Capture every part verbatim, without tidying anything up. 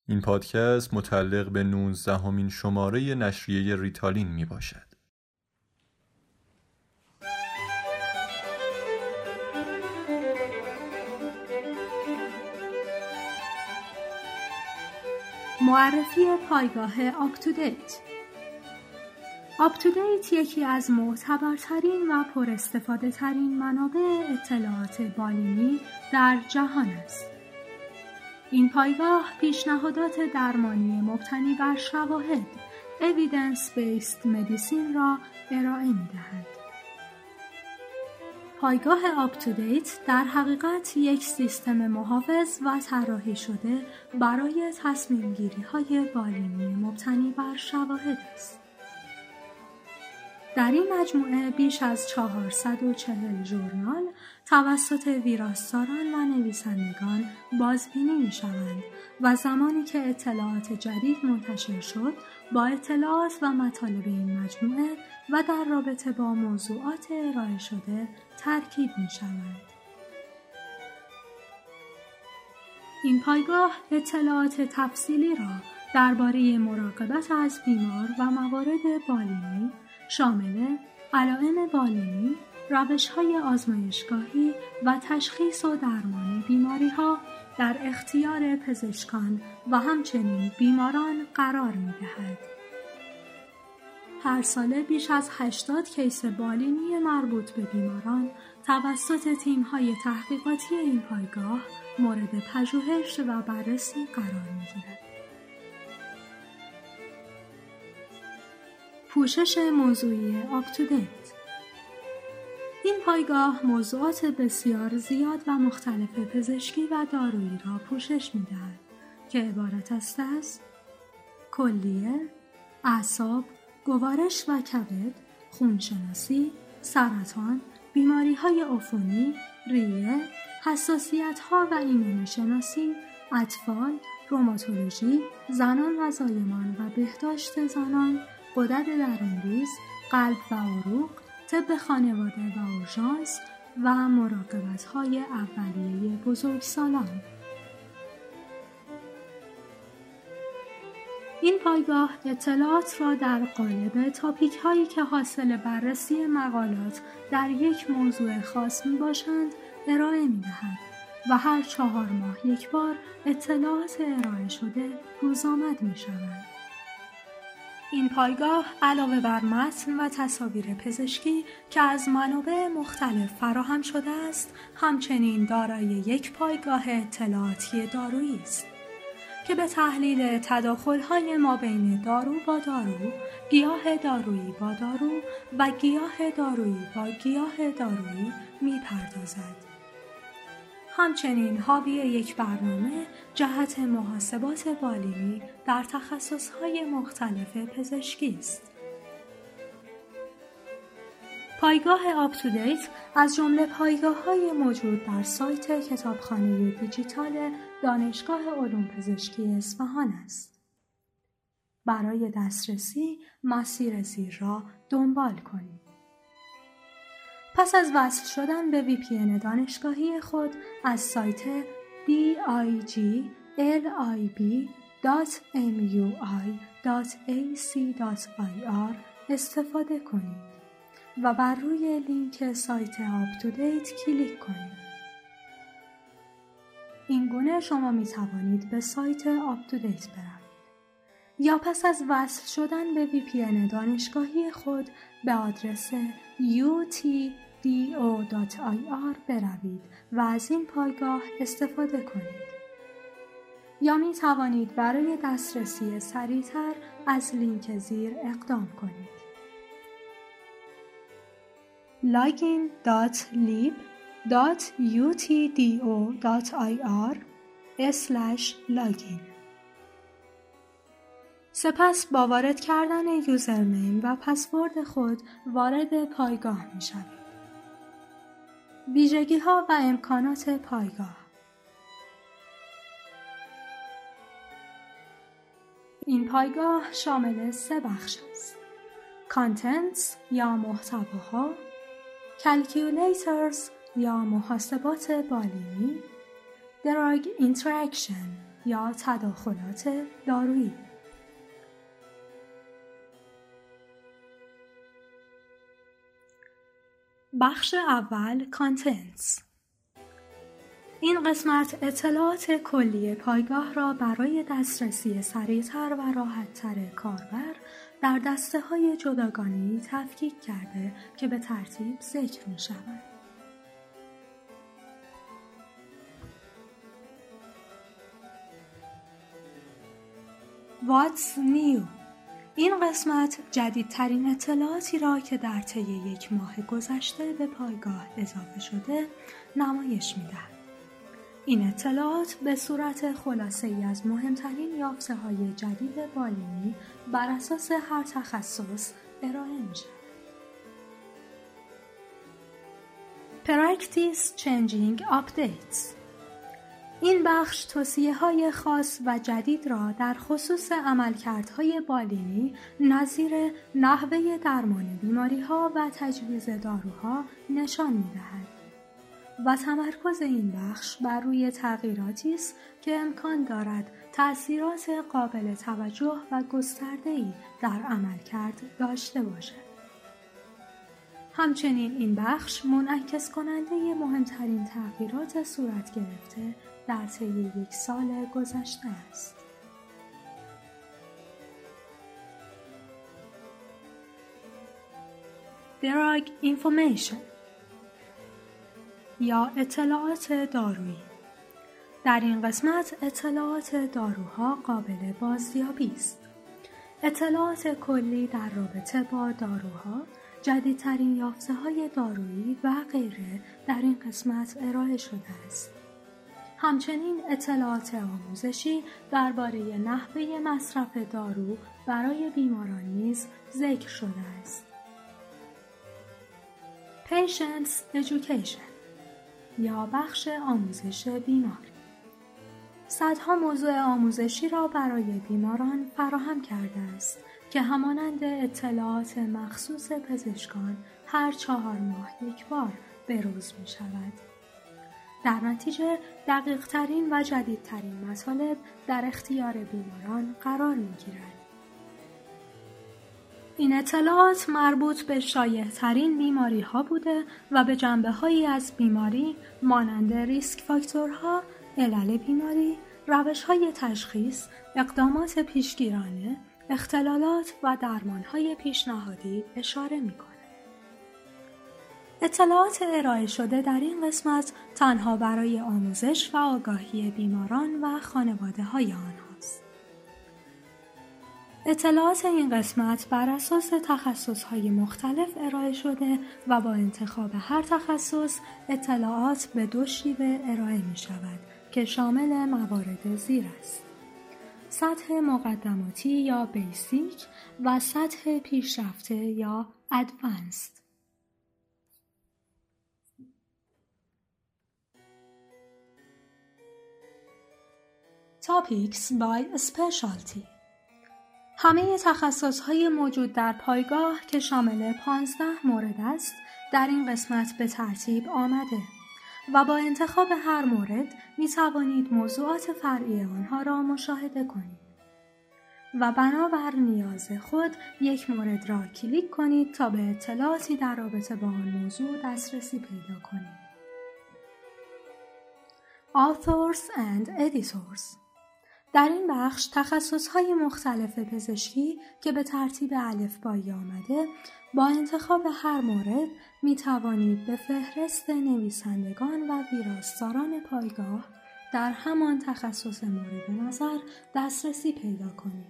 این پادکست متعلق به نوزدهمین شماره نشریه ریتالین می باشد. معرفی پایگاه آپ-تو-دیت. آپ-تو-دیت یکی از معتبرترین و پر استفاده ترین منابع اطلاعات بالینی در جهان است. این پایگاه پیشنهادات درمانی مبتنی بر شواهد Evidence Based Medicine را ارائه می دهد. پایگاه آپ-تو-دیت در حقیقت یک سیستم محافظ و طراحی شده برای تصمیم گیری های بالینی مبتنی بر شواهد است. در این مجموعه بیش از چهارصد و چهل ژورنال توسط ویراستاران و نویسندگان بازبینی می شوند و زمانی که اطلاعات جدید منتشر شد با اطلاعات و مطالب این مجموعه و در رابطه با موضوعات ارائه شده ترکیب می شوند. این پایگاه اطلاعات تفصیلی را درباره مراقبت از بیمار و موارد بالینی شامل علائم بالینی، روش‌های آزمایشگاهی و تشخیص و درمان بیماری‌ها در اختیار پزشکان و همچنین بیماران قرار می‌دهد. هر ساله بیش از هشتاد کیس بالینی مربوط به بیماران توسط تیم‌های تحقیقاتی این پایگاه مورد پژوهش و بررسی قرار می‌گیرد. پوشش موضوعی آپ-تو-دیت. این پایگاه موضوعات بسیار زیاد و مختلف پزشکی و دارویی را پوشش می‌دهد که عبارت است از کلیه، اعصاب، گوارش و کبد، خونشناسی، سرطان، بیماری‌های عفونی، ریه، حساسیت‌ها و ایمنی شناسی، اطفال، روماتولوژی، زنان و زایمان و بهداشت زنان، غدد درون‌ریز، قلب و عروق، طب خانواده و اورژانس و مراقبت‌های اولیه بزرگسالان. این پایگاه اطلاعات را در قالب تاپیک هایی که حاصل بررسی مقالات در یک موضوع خاص می باشند ارائه می دهد و هر چهار ماه یک بار اطلاعات ارائه شده روزآمد می شوند. این پایگاه علاوه بر متن و تصاویر پزشکی که از منابع مختلف فراهم شده است، همچنین دارای یک پایگاه اطلاعاتی دارویی است که به تحلیل تداخل‌های مابین دارو با دارو، گیاه دارویی با دارو و گیاه دارویی با گیاه دارویی می‌پردازد. همچنین حاوی یک برنامه جهت محاسبات بالینی در تخصص‌های مختلف پزشکی است. پایگاه آپ-تو-دیت از جمله پایگاه‌های موجود در سایت کتابخانه دیجیتال دانشگاه علوم پزشکی اصفهان است. برای دسترسی مسیر زیر را دنبال کنید. پس از وصل شدن به وی پی ان دانشگاهی خود از سایت دی آی جی ال آی بی دات ام یو آی دات ای سی دات آی آر استفاده کنید و بر روی لینک سایت آپ-تو-دیت کلیک کنید. این گونه شما می توانید به سایت آپ-تو-دیت بروید یا پس از وصل شدن به وی پی ان دانشگاهی خود به آدرس یو تی دی او دات آی آر بروید و از این پایگاه استفاده کنید. یا می توانید برای دسترسی سریعتر از لینک زیر اقدام کنید. لاگین دات لیب دات یو تی دی او دات آی آر اسلش لاگین. سپس با وارد کردن یوزرنیم و پسورد خود وارد پایگاه می شوید. ویژگی ها و امکانات پایگاه. این پایگاه شامل سه بخش است: کانتنتس یا محتواها، کلکیولیترز یا محاسبات بالینی، دراگ اینتراکشن یا تداخلات دارویی. بخش اول کانتنتس. این قسمت اطلاعات کلی پایگاه را برای دسترسی سریعتر و راحت‌تر کاربر در دسته‌های جداگانه‌ای تفکیک کرده که به ترتیب ذکر می‌شوند. What's new؟ این قسمت جدیدترین اطلاعاتی را که در طی یک ماه گذشته به پایگاه اضافه شده نمایش می‌دهد. این اطلاعات به صورت خلاصه‌ای از مهمترین یافته‌های جدید بالینی بر اساس هر تخصص ارائه می‌شود. Practice Changing Updates. این بخش توصیه‌های خاص و جدید را در خصوص عملکردهای بالینی نظیر نحوه درمان بیماری‌ها و تجویز داروها نشان می‌دهد و تمرکز این بخش بر روی تغییراتی است که امکان دارد تأثیرات قابل توجه و گسترده‌ای در عملکرد داشته باشد. همچنین این بخش منعکس کننده مهمترین تغییرات صورت گرفته در طی یک سال گذشته است. Drug Information یا اطلاعات دارویی. در این قسمت اطلاعات داروها قابل بازیابی است. اطلاعات کلی در رابطه با داروها، جدیدترین یافته‌های دارویی و غیره در این قسمت ارائه شده است. همچنین اطلاعات آموزشی درباره نحوه مصرف دارو برای بیماران نیز ذکر شده است. Patients Education یا بخش آموزش بیمار. صدها موضوع آموزشی را برای بیماران فراهم کرده است که همانند اطلاعات مخصوص پزشکان هر چهار ماه یک بار بروز می شود. در نتیجه دقیق ترین و جدیدترین مطالب در اختیار بیماران قرار می گیرد. این اطلاعات مربوط به شایع ترین بیماری ها بوده و به جنبه هایی از بیماری مانند ریسک فاکتورها، علل بیماری، روش های تشخیص، اقدامات پیشگیرانه، اختلالات و درمان های پیشنهادی اشاره می کند. اطلاعات ارائه شده در این قسمت تنها برای آموزش و آگاهی بیماران و خانواده های آنهاست. اطلاعات این قسمت بر اساس تخصص‌های مختلف ارائه شده و با انتخاب هر تخصص اطلاعات به دو شیوه ارائه می شود که شامل موارد زیر است: سطح مقدماتی یا بیسیک و سطح پیشرفته یا ادوانسد. Topics by Specialty. همه تخصص‌های موجود در پایگاه که شامل پانزده مورد است در این قسمت به ترتیب آمده و با انتخاب هر مورد می توانید موضوعات فرعی آنها را مشاهده کنید و بنابر نیاز خود یک مورد را کلیک کنید تا به اطلاعاتی در رابطه با آن موضوع دسترسی پیدا کنید. Authors and Editors. در این بخش تخصص‌های مختلف پزشکی که به ترتیب الفبایی آمده با انتخاب هر مورد می توانید به فهرست نویسندگان و ویراستاران پایگاه در همان تخصص مورد نظر دسترسی پیدا کنید.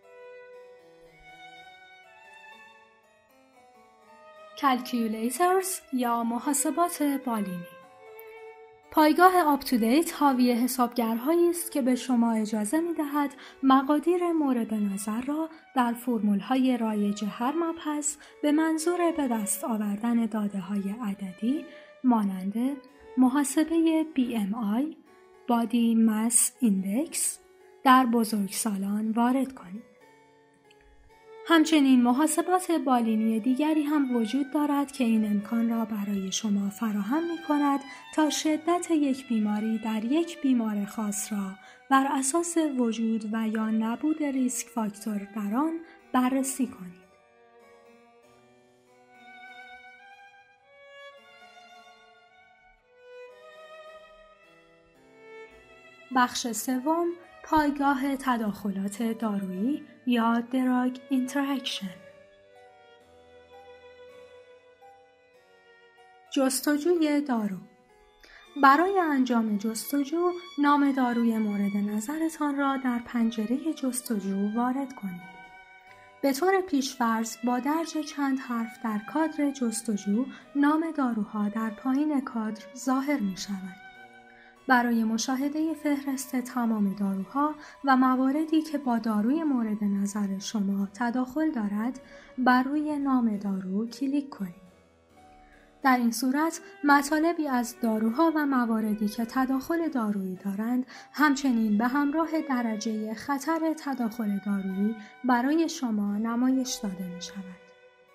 Calculators یا محاسبات بالینی. پایگاه آپ تو دیت حاوی حسابگرهایی است که به شما اجازه می‌دهد مقادیر مورد نظر را در فرمول‌های رایج هر مبحث به منظور به دست آوردن داده‌های عددی مانند محاسبه بی ام آی، Body Mass Index در بزرگسالان وارد کنید. همچنین محاسبات بالینی دیگری هم وجود دارد که این امکان را برای شما فراهم می کند تا شدت یک بیماری در یک بیمار خاص را بر اساس وجود و یا نبود ریسک فاکتور در آن بررسی کنید. بخش سوم، پایگاه تداخلات دارویی یا دراگ اینتراکشن. جستجوی دارو. برای انجام جستجو، نام داروی مورد نظرتان را در پنجره جستجو وارد کنید. به طور پیش‌فرض با درج چند حرف در کادر جستجو، نام داروها در پایین کادر ظاهر می شود. برای مشاهده فهرست تمام داروها و مواردی که با داروی مورد نظر شما تداخل دارد، بر روی نام دارو کلیک کنید. در این صورت مطالبی از داروها و مواردی که تداخل دارویی دارند، همچنین به همراه درجه خطر تداخل دارویی برای شما نمایش داده می شود.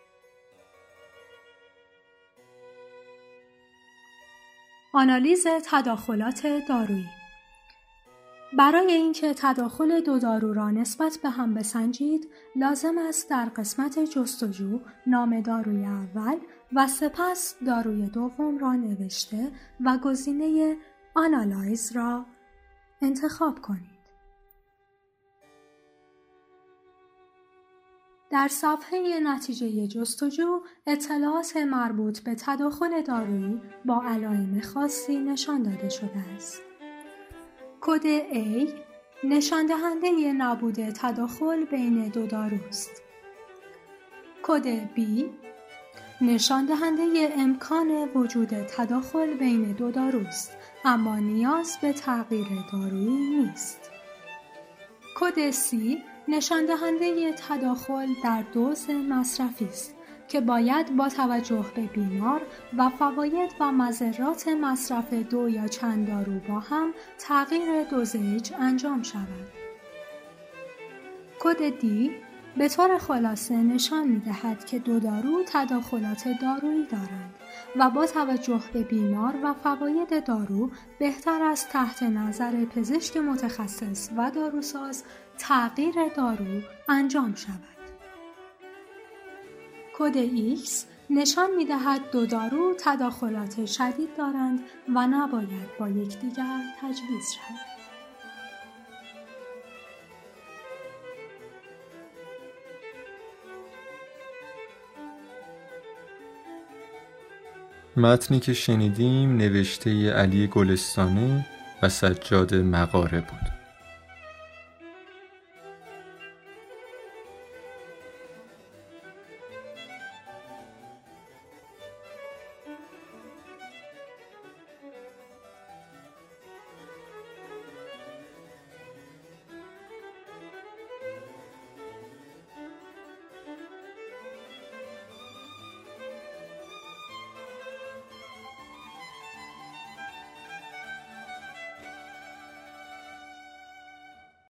آنالیز تداخلات دارویی. برای اینکه تداخل دو دارو را نسبت به هم بسنجید، لازم است در قسمت جستجو نام داروی اول و سپس داروی دوم را نوشته و گزینه آنالایز را انتخاب کنید. در صفحه نتیجه جستجو، اطلاعات مربوط به تداخل دارویی با علائم خاصی نشان داده شده است. کد A نشان دهنده نبود تداخل بین دو داروست. کد B نشان دهنده امکان وجود تداخل بین دو داروست، اما نیاز به تغییر دارویی نیست. کد C نشان دهنده تداخل در دوز مصرفی است که باید با توجه به بیمار و فواید و مضرات مصرف دو یا چند دارو با هم تغییر دوزیج انجام شود. کد D به طور خلاصه نشان می‌دهد که دو دارو تداخلات دارویی دارند و با توجه به بیمار و فواید دارو بهتر است تحت نظر پزشک متخصص و داروساز تغییر دارو انجام شود. کد X نشان می‌دهد دو دارو تداخلات شدید دارند و نباید با یکدیگر تجویز شود. متنی که شنیدیم نوشته علی گلستانی و سجاد مغاره بود.